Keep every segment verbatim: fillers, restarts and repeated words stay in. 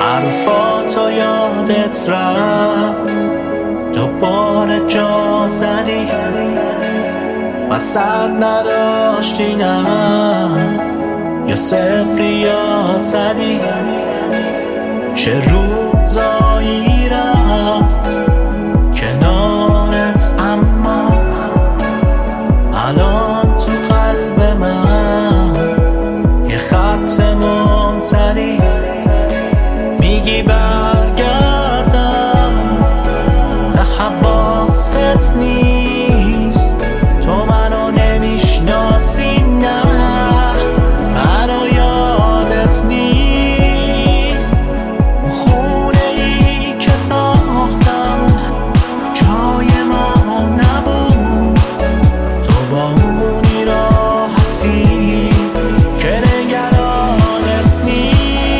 حرفاتو یادت رفت، دوباره جا زدی و سر نداشتی، نه یا صفری یا صدی. چه روزایی رفت کنارت، اما الان تو قلب من یه خط ممتدی. میگی برگردم، نه حواست نیست، تو منو نمیشناسی، نه منو یادت نیست. اون خونه ای که ساختم جای ما نبود، تو با اونی راحتی که نگرانت نیست.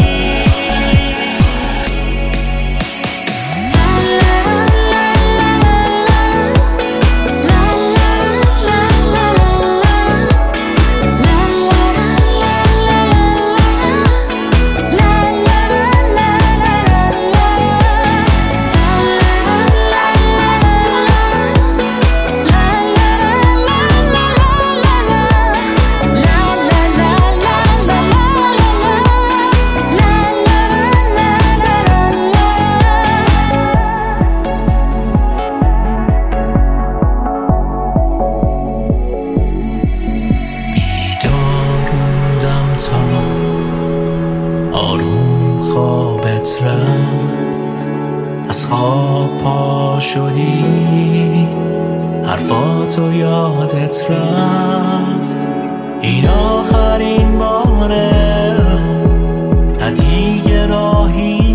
آروم خوابت رفت، از خواب پا شدی، حرفاتو یادت رفت. این آخرین باره، نه دیگه راهی